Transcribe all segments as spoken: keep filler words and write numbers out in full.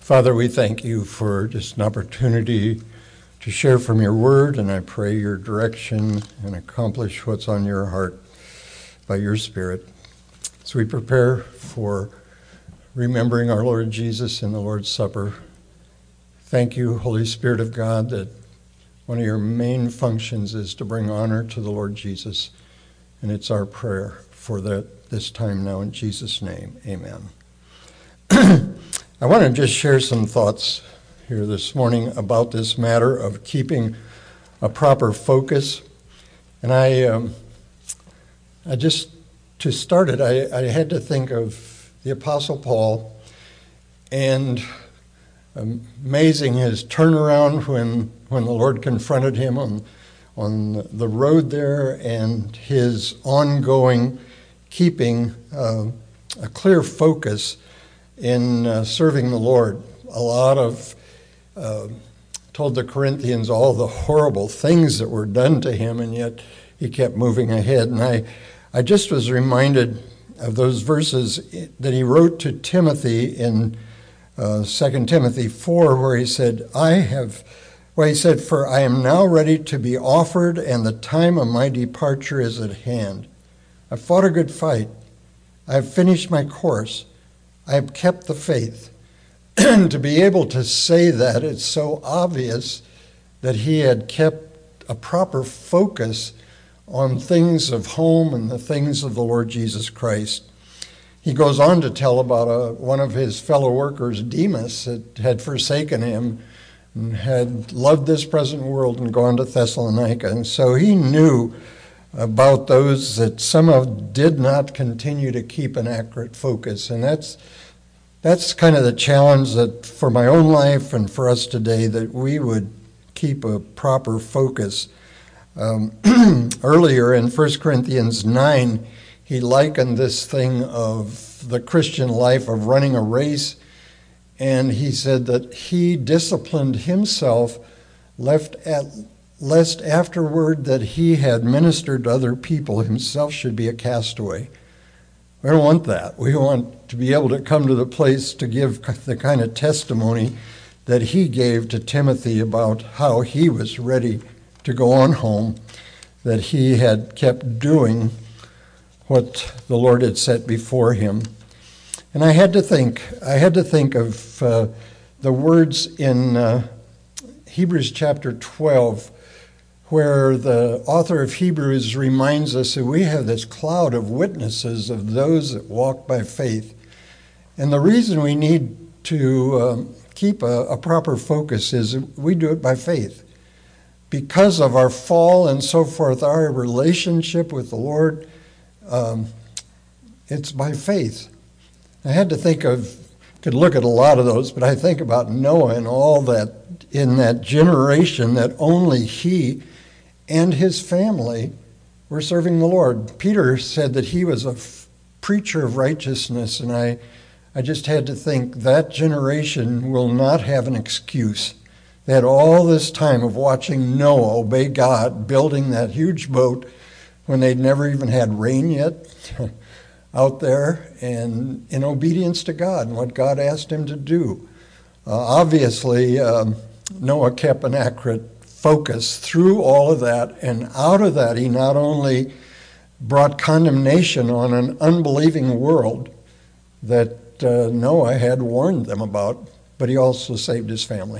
Father, we thank you for just an opportunity to share from your word, and I pray your direction and accomplish what's on your heart by your Spirit. As we prepare for remembering our Lord Jesus in the Lord's Supper, thank you, Holy Spirit of God, that one of your main functions is to bring honor to the Lord Jesus, and it's our prayer for that this time now in Jesus' name. Amen. I want to just share some thoughts here this morning about this matter of keeping a proper focus. And I, um, I just, to start it, I, I had to think of the Apostle Paul and amazing his turnaround when when the Lord confronted him on, on the road there, and his ongoing keeping uh, a clear focus in uh, serving the Lord. A lot of uh, told the Corinthians all the horrible things that were done to him, and yet he kept moving ahead. And I, I just was reminded of those verses that he wrote to Timothy in uh, Second Timothy four, where he said, I have, well, he said, for I am now ready to be offered, and the time of my departure is at hand. I've fought a good fight. I have finished my course. I have kept the faith. To be able to say that, it's so obvious that he had kept a proper focus on things of home and the things of the Lord Jesus Christ. He goes on to tell about a, one of his fellow workers, Demas, that had forsaken him and had loved this present world and gone to Thessalonica. And so he knew about those that somehow did not continue to keep an accurate focus. And that's that's kind of the challenge that for my own life and for us today, that we would keep a proper focus. Um, earlier in First Corinthians nine, he likened this thing of the Christian life of running a race, and he said that he disciplined himself left at lest afterward that he had ministered to other people, himself should be a castaway. We don't want that. We want to be able to come to the place to give the kind of testimony that he gave to Timothy about how he was ready to go on home, that he had kept doing what the Lord had set before him. And I had to think, I had to think of uh, the words in uh, Hebrews chapter twelve, where the author of Hebrews reminds us that we have this cloud of witnesses of those that walk by faith. And the reason we need to um, keep a, a proper focus is we do it by faith. Because of our fall and so forth, our relationship with the Lord, um, it's by faith. I had to think of, could look at a lot of those, but I think about Noah and all that in that generation that only he and his family were serving the Lord. Peter said that he was a f- preacher of righteousness, and I, I just had to think that generation will not have an excuse. They had all this time of watching Noah obey God, building that huge boat when they'd never even had rain yet out there, and in obedience to God and what God asked him to do. Uh, obviously, um, Noah kept an accurate focus through all of that, and out of that he not only brought condemnation on an unbelieving world that uh, Noah had warned them about, but he also saved his family.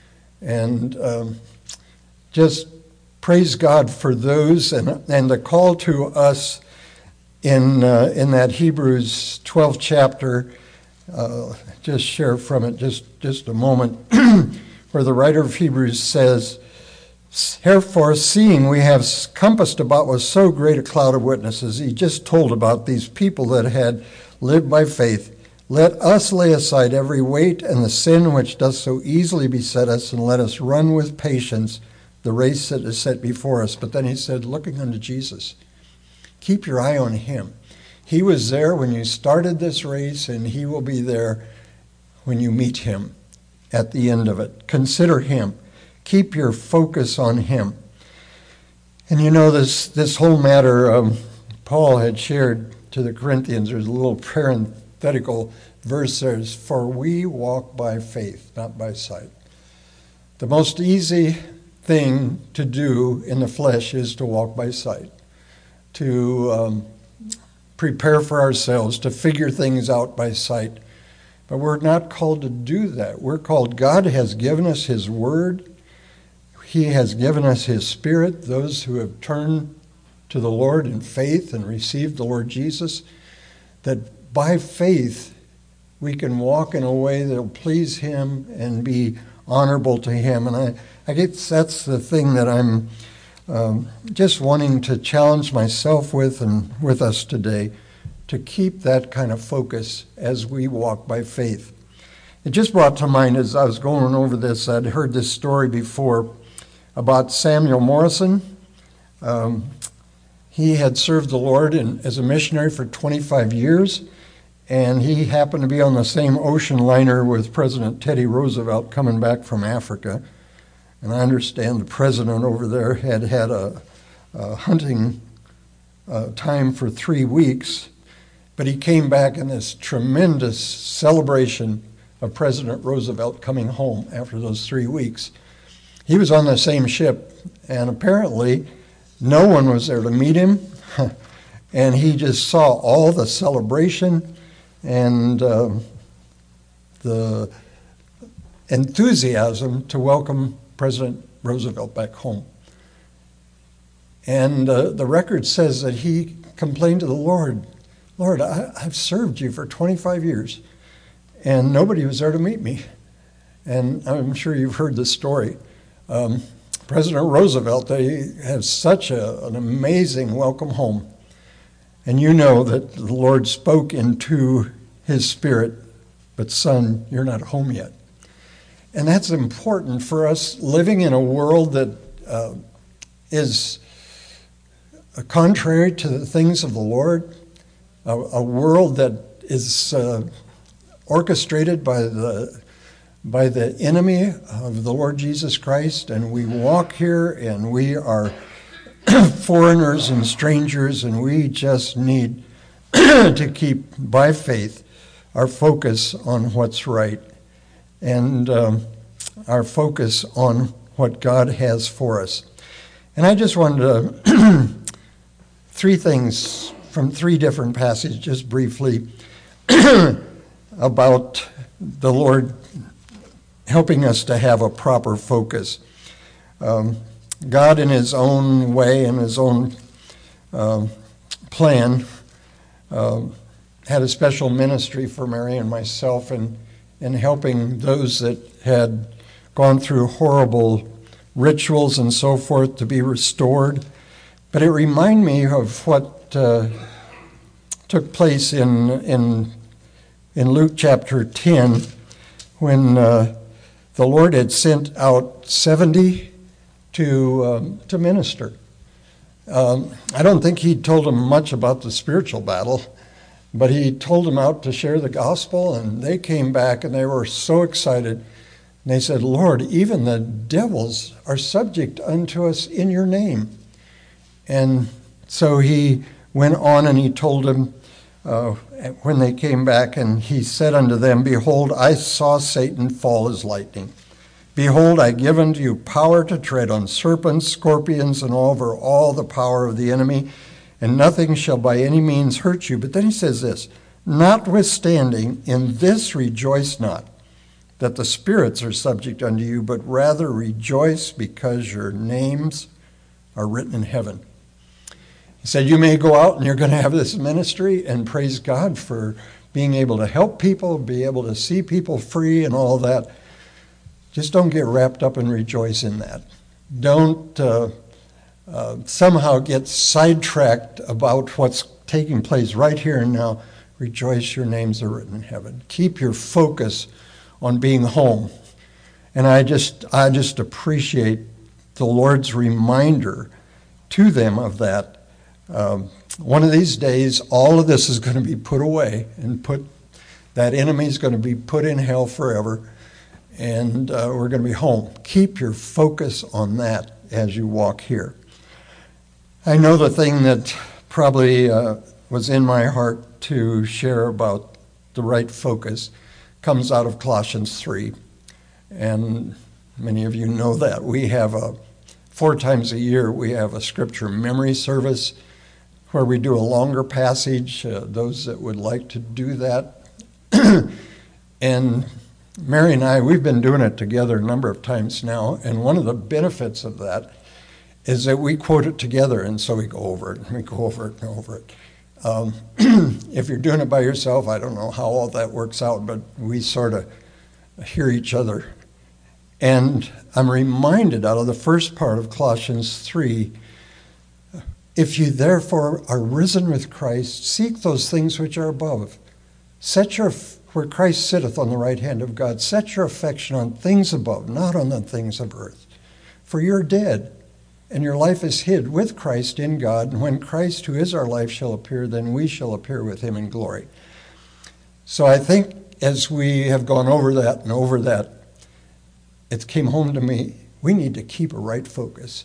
And um, just praise God for those, and and the call to us in uh, in that Hebrews twelfth chapter. Uh, just share from it just just a moment, where the writer of Hebrews says, "Therefore, seeing we have compassed about with so great a cloud of witnesses," he just told about these people that had lived by faith, "let us lay aside every weight and the sin which doth so easily beset us, and let us run with patience the race that is set before us." But then he said, looking unto Jesus, keep your eye on him. He was there when you started this race, and he will be there when you meet him at the end of it. Consider him. Keep your focus on him. And you know, this this whole matter, um, Paul had shared to the Corinthians, there's a little parenthetical verse says, "For we walk by faith, not by sight." The most easy thing to do in the flesh is to walk by sight, to um, prepare for ourselves, to figure things out by sight. But we're not called to do that. We're called, God has given us His Word. He has given us His Spirit, those who have turned to the Lord in faith and received the Lord Jesus, that by faith we can walk in a way that will please Him and be honorable to Him. And I, I guess that's the thing that I'm um, just wanting to challenge myself with and with us today, to keep that kind of focus as we walk by faith. It just brought to mind, as I was going over this, I'd heard this story before about Samuel Morrison. Um, he had served the Lord in, as a missionary for twenty-five years, and he happened to be on the same ocean liner with President Teddy Roosevelt coming back from Africa. And I understand the president over there had had a, a hunting uh, time for three weeks, but he came back in this tremendous celebration of President Roosevelt coming home after those three weeks. He was on the same ship, and apparently no one was there to meet him, and he just saw all the celebration and uh, the enthusiasm to welcome President Roosevelt back home. And uh, the record says that he complained to the Lord, "Lord, I, I've served you for twenty-five years, and nobody was there to meet me." And I'm sure you've heard this story. Um, President Roosevelt, they have such a, an amazing welcome home. And you know that the Lord spoke into his spirit, "But son, you're not home yet." And that's important for us living in a world that uh, is contrary to the things of the Lord, a, a world that is uh, orchestrated by the by the enemy of the Lord Jesus Christ, and we walk here and we are foreigners and strangers, and we just need to keep, by faith, our focus on what's right and um, our focus on what God has for us. And I just wanted to, three things from three different passages, just briefly, about the Lord helping us to have a proper focus. Um, God, in his own way and his own uh, plan, uh, had a special ministry for Mary and myself in, in helping those that had gone through horrible rituals and so forth to be restored. But it reminded me of what uh, took place in, in, in Luke chapter ten, when uh, the Lord had sent out seventy to um, to minister. Um, I don't think he told them much about the spiritual battle, but he told them out to share the gospel, and they came back and they were so excited. And they said, "Lord, even the devils are subject unto us in your name." And so he went on and he told them uh, when they came back, and he said unto them, "Behold, I saw Satan fall as lightning. Behold, I give unto you power to tread on serpents, scorpions, and over all the power of the enemy, and nothing shall by any means hurt you." But then he says this, "Notwithstanding, in this rejoice not, that the spirits are subject unto you, but rather rejoice because your names are written in heaven." He said, you may go out and you're going to have this ministry, and praise God for being able to help people, be able to see people free and all that. Just don't get wrapped up and rejoice in that. Don't uh, uh, somehow get sidetracked about what's taking place right here and now. Rejoice, your names are written in heaven. Keep your focus on being home. And I just, I just appreciate the Lord's reminder to them of that. Um, one of these days, all of this is going to be put away, and put that enemy is going to be put in hell forever, and uh, we're going to be home. Keep your focus on that as you walk here. I know the thing that probably uh, was in my heart to share about the right focus, comes out of Colossians three. And many of you know that. We have a, four times a year, we have a scripture memory service where we do a longer passage, uh, those that would like to do that. And Mary and I, we've been doing it together a number of times now, and one of the benefits of that is that we quote it together, and so we go over it, and we go over it and over it. Um, if you're doing it by yourself, I don't know how all that works out, but we sort of hear each other. And I'm reminded out of the first part of Colossians three, if you therefore are risen with Christ, seek those things which are above. Set your, where Christ sitteth on the right hand of God, set your affection on things above, not on the things of earth. For you're dead, and your life is hid with Christ in God, and when Christ, who is our life, shall appear, then we shall appear with him in glory. So I think as we have gone over that and over that, it came home to me, we need to keep a right focus.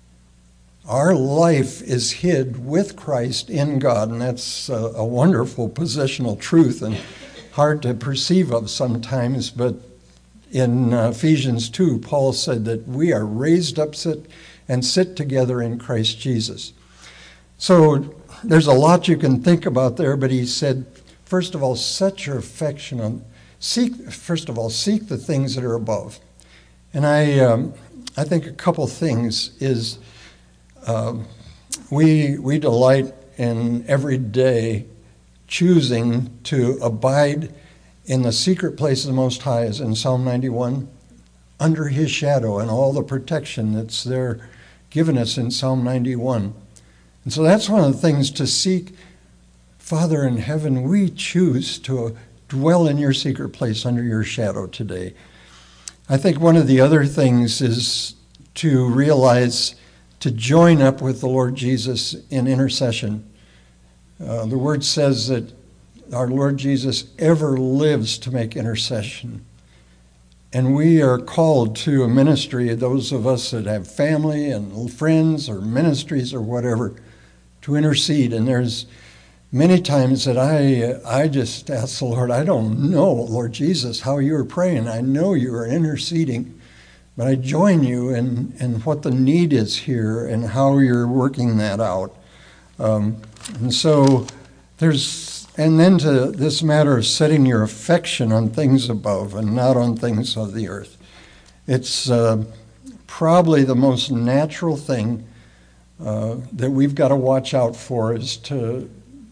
Our life is hid with Christ in God, and that's a, a wonderful positional truth and hard to perceive of sometimes, but in uh, Ephesians two, Paul said that we are raised up sit, and sit together in Christ Jesus. So there's a lot you can think about there, but he said, first of all, set your affection on, seek, first of all, seek the things that are above. And I, um, I think a couple things is, Uh, we we delight in every day choosing to abide in the secret place of the Most High, as in Psalm ninety-one, under his shadow and all the protection that's there given us in Psalm ninety-one. And so that's one of the things to seek. Father in heaven, we choose to dwell in your secret place under your shadow today. I think one of the other things is to realize to join up with the Lord Jesus in intercession. Uh, the word says that our Lord Jesus ever lives to make intercession. And we are called to a ministry, those of us that have family and friends or ministries or whatever, to intercede. And there's many times that I I just ask the Lord, I don't know, Lord Jesus, how you are praying. I know you are interceding. But I join you in, in what the need is here and how you're working that out. Um, and so there's, and then to this matter of setting your affection on things above and not on things of the earth. It's uh, probably the most natural thing uh, that we've got to watch out for is to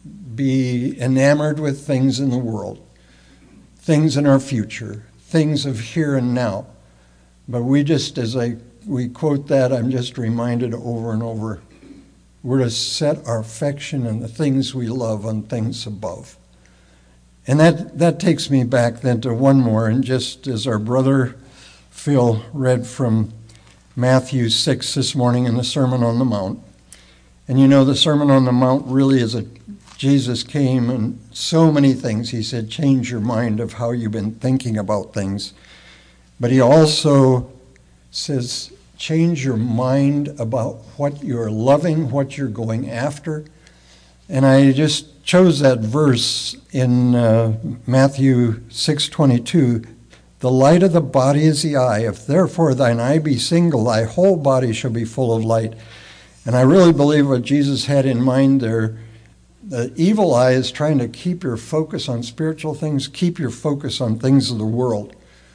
be enamored with things in the world, things in our future, things of here and now. But we just, as I we quote that, I'm just reminded over and over, we're to set our affection on the things we love on things above. And that, that takes me back then to one more, and just as our brother Phil read from Matthew six this morning in the Sermon on the Mount. And you know, the Sermon on the Mount really is a, Jesus came and so many things. He said, change your mind of how you've been thinking about things. But he also says, change your mind about what you're loving, what you're going after. And I just chose that verse in uh, Matthew six twenty-two. The light of the body is the eye. If therefore thine eye be single, thy whole body shall be full of light. And I really believe what Jesus had in mind there, the evil eye is trying to keep your focus on spiritual things, keep your focus on things of the world.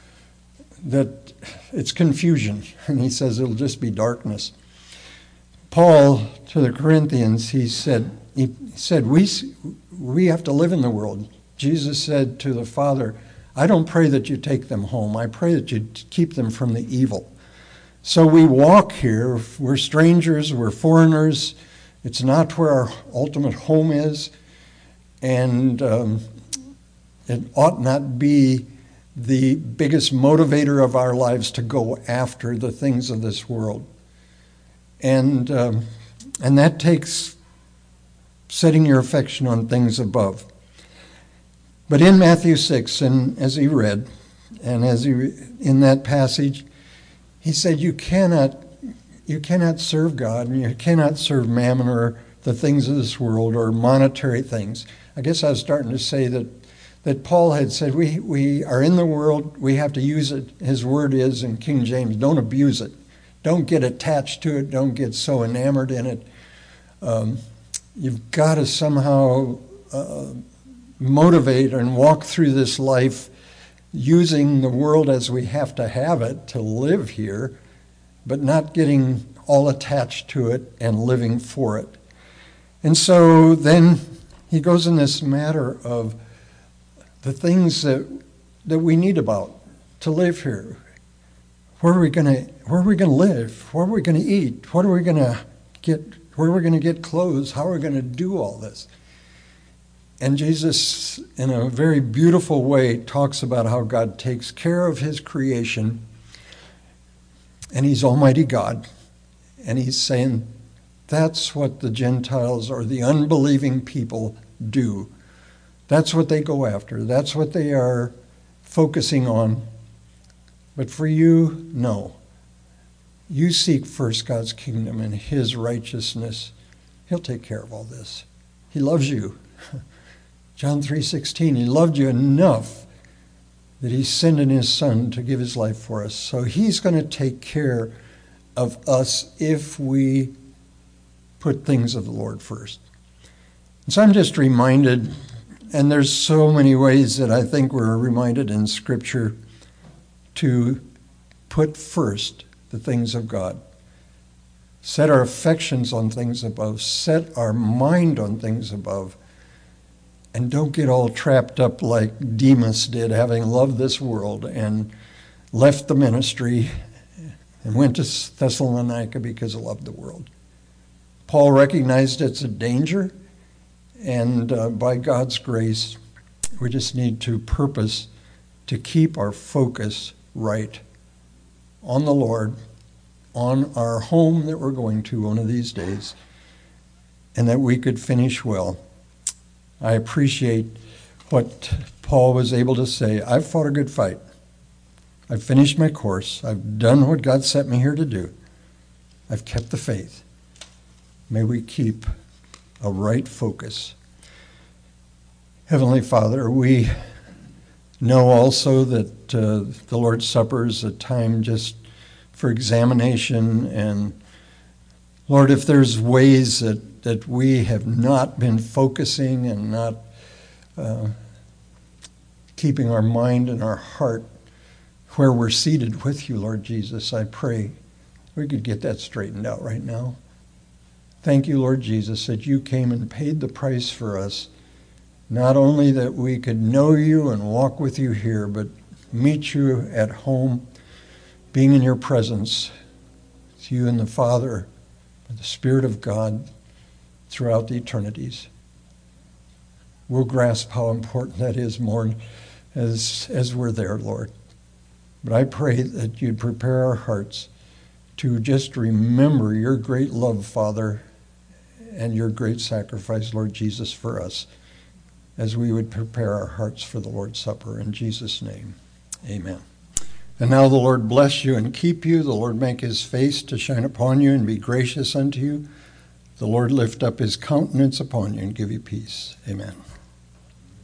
That it's confusion, and he says it'll just be darkness. Paul to the Corinthians, he said, he said we we have to live in the world. Jesus said to the Father, I don't pray that you take them home. I pray that you keep them from the evil. So we walk here. We're strangers. We're foreigners. It's not where our ultimate home is, and um, it ought not be the biggest motivator of our lives to go after the things of this world. And um, and that takes setting your affection on things above. But in Matthew six, and as he read, and as he in that passage, he said you cannot you cannot serve God, and you cannot serve mammon or the things of this world or monetary things. I guess I was starting to say that that Paul had said, we, we are in the world, we have to use it. His word is in King James, don't abuse it. Don't get attached to it. Don't get so enamored in it. Um, you've got to somehow uh, motivate and walk through this life using the world as we have to have it to live here, but not getting all attached to it and living for it. And so then he goes in this matter of the things that that we need about to live here. Where are we going to where are we going to live? Where are we going to eat? What are we going to get? Where are we going to get clothes? How are we going to do all this? And Jesus, in a very beautiful way, talks about how God takes care of his creation, and he's Almighty God. And he's saying that's what the Gentiles or the unbelieving people do. That's what they go after. That's what they are focusing on. But for you, no. You seek first God's kingdom and his righteousness. He'll take care of all this. He loves you. John three sixteen, he loved you enough that he sent in his son to give his life for us. So he's going to take care of us if we put things of the Lord first. And so I'm just reminded, and there's so many ways that I think we're reminded in Scripture to put first the things of God. Set our affections on things above. Set our mind on things above. And don't get all trapped up like Demas did, having loved this world and left the ministry and went to Thessalonica because he loved the world. Paul recognized it's a danger, and uh, by God's grace, we just need to purpose to keep our focus right on the Lord, on our home that we're going to one of these days, and that we could finish well. I appreciate what Paul was able to say. I've fought a good fight. I've finished my course. I've done what God sent me here to do. I've kept the faith. May we keep a right focus. Heavenly Father, we know also that uh, the Lord's Supper is a time just for examination. And Lord, if there's ways that, that we have not been focusing and not uh, keeping our mind and our heart where we're seated with you, Lord Jesus, I pray we could get that straightened out right now. Thank you, Lord Jesus, that you came and paid the price for us. Not only that we could know you and walk with you here, but meet you at home, being in your presence, with you and the Father, and the Spirit of God throughout the eternities. We'll grasp how important that is more as, as we're there, Lord. But I pray that you'd prepare our hearts to just remember your great love, Father, and your great sacrifice, Lord Jesus, for us, as we would prepare our hearts for the Lord's Supper. In Jesus' name, amen. And now the Lord bless you and keep you. The Lord make his face to shine upon you and be gracious unto you. The Lord lift up his countenance upon you and give you peace. Amen.